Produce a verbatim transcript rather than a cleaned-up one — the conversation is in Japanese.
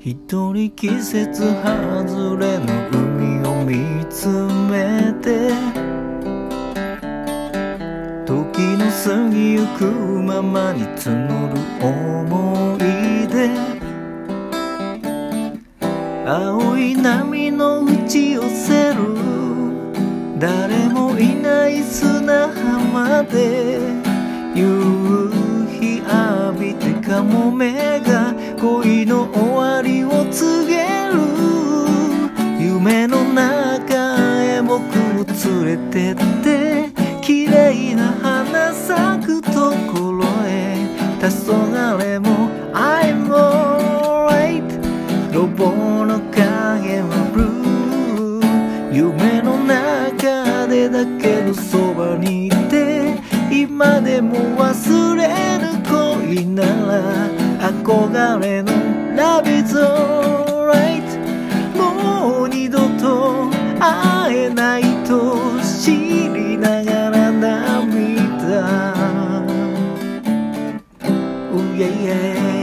一人季節外れの海を見つめて、時の過ぎゆくままに募る思い出、青い波の打ち寄せる誰もいない砂浜で、夕日浴びてカモメが恋の終わりを告げる。夢の中へ僕を連れてって綺麗な花咲くところへ、黄昏も I'm alright、 ロボの影はブルー、夢の中でだけどそばにいて、今でも忘れぬ恋なら憧れの Love is alright、 もう二度と会えないと知りながら涙、oh yeah yeah